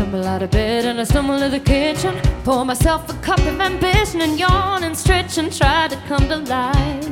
Tumble out of bed and I stumble to the kitchen, pour myself a cup of ambition and yawn and stretch and try to come to life.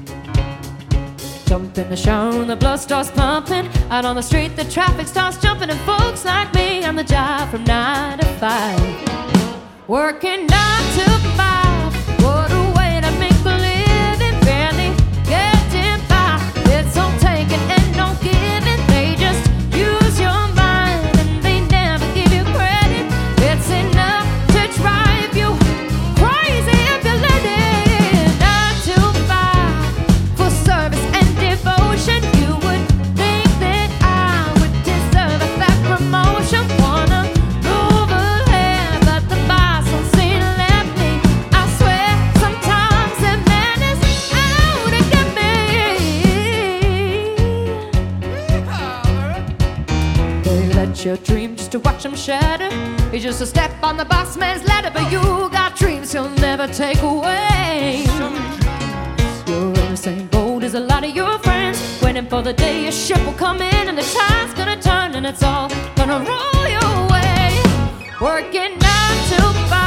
Jump in the shower and the blood starts pumping. Out on the street the traffic starts jumping, and folks like me on the job from 9 to 5. Working 9 to 5, what a way to make a living. Barely getting by, it's all taking and no giving. They just use your mind and they never give you credit. It's enough to drive you crazy if you let it. 9 to 5 for service and devotion. You would think that I would deserve a fat promotion. Wanna move ahead, but the boss won't see to let me. I swear sometimes the man is out to get me. They let you dream just to watch them shatter. It's just a step on the boss man's ladder, but you got dreams he'll never take away. You're in the same boat as a lot of your friends, waiting for the day your ship will come in and the tide's gonna turn and it's all gonna roll your way. Working 9 to 5.